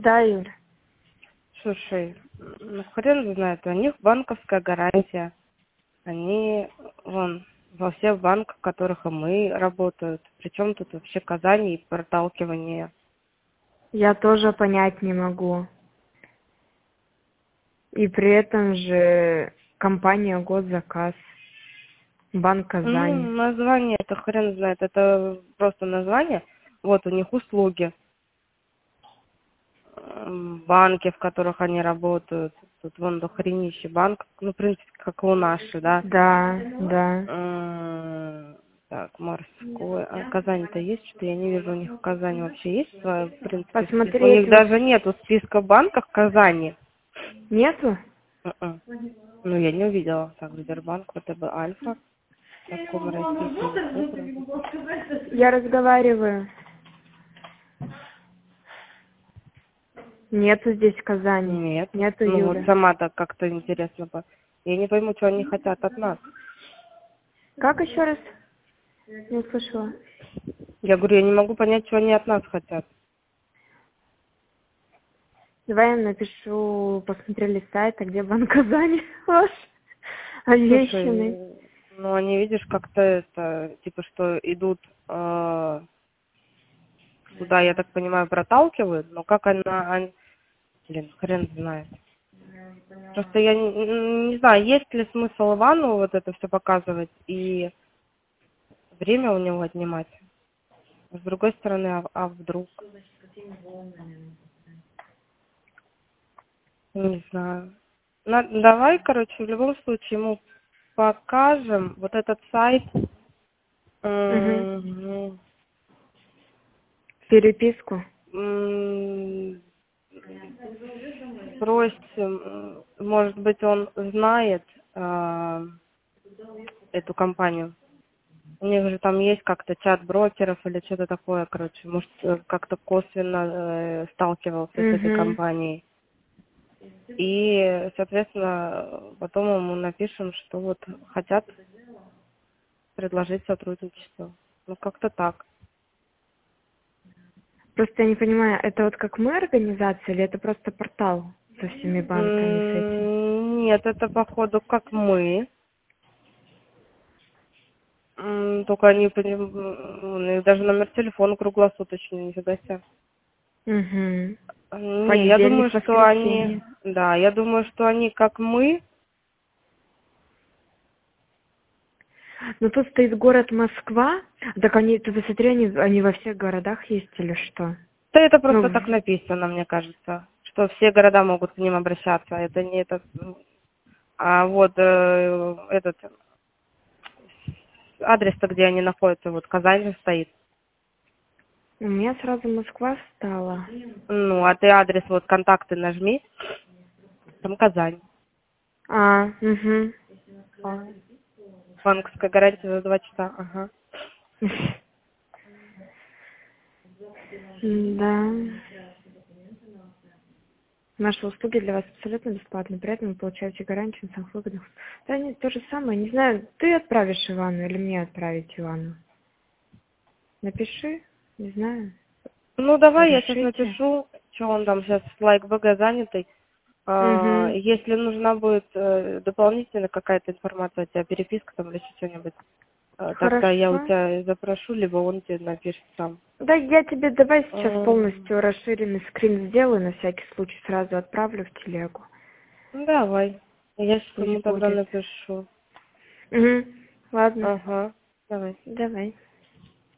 Да, Юля. Слушай, ну хрен знает, у них банковская гарантия. Они вон во всех банках, в которых и мы работают. Причем тут вообще Казань и проталкивание. Я тоже понять не могу. И при этом же компания госзаказ, Банк Ну, Казань. название это хрен знает, это просто название. Вот у них услуги. Банки, в которых они работают. Тут вон дохренище банк, ну, в принципе, как и у наших, да. Да, да. Так, морской. А Казань-то есть? Что-то я не вижу у них в Казани вообще есть своя, в принципе, список. У Посмотреть них вот... даже нету списка банков в Казани. Нету? Мгм. Ну, я не увидела. Так, Сбербанк, ВТБ, Альфа, Таком Российский. Я разговариваю. Нету здесь в Казани. Нет. Нету, Ну, вот Юля. сама-то как-то интересно. Я не пойму, что они хотят от нас. Как еще раз? Не услышала. Я говорю, я не могу понять, что они от нас хотят. Давай я напишу, посмотрели сайт, а где Банк Казани ваш? Слушай, Обещанный. ну они, видишь, как-то это, типа, что идут туда, я так понимаю, проталкивают, но как блин, хрен знает. Просто я не знаю, есть ли смысл Ивану вот это все показывать и время у него отнимать. С другой стороны, а вдруг? Не знаю. Давай, короче, в любом случае ему покажем вот этот сайт. Угу. М, Переписку. Спросим, может быть, он знает эту компанию. У них же там есть как-то чат брокеров или что-то такое, короче. Может, как-то косвенно сталкивался с этой Угу. компанией. И, соответственно, потом ему напишем, что вот хотят предложить сотрудничество. Ну, как-то так. Просто я не понимаю, это вот как мы организация или это просто портал со всеми банками с этим? Нет, это походу как мы. Только они, у них даже номер телефона круглосуточный, нифига себе. Угу. Не, я думаю, Понедельник, что они, воскресенье. да, я думаю, что они как мы. Ну тут стоит город Москва. Так они, ты посмотри, они во всех городах есть или что? Да это Ну, просто так написано, мне кажется, что все города могут к ним обращаться. Это не этот, а вот этот адрес-то, где они находятся, вот Казань же стоит. у меня сразу Москва встала. Ну, а ты адрес, вот контакты нажми, там Казань. Угу. Банковская гарантия за 2 часа, ага. Да. Наши услуги для вас абсолютно бесплатны. При этом вы получаете гарантию на самых выгодных. Да нет, то же самое. Не знаю, ты отправишь Ивану или мне отправить Ивану? Напиши, не знаю. Ну, давай, я сейчас Решите. напишу, что он там сейчас лайк БГ занятый. Угу. Если нужна будет дополнительно какая-то информация, у тебя переписка там или еще что-нибудь, тогда я у Хорошо. тебя запрошу, либо он тебе напишет сам. Да, я тебе давай сейчас М, полностью расширенный скрин сделаю, на всякий случай сразу отправлю в телегу. Ну, давай. Я сейчас ему Пусть тогда будет. напишу. Угу. Ладно, Ага, давай. давай.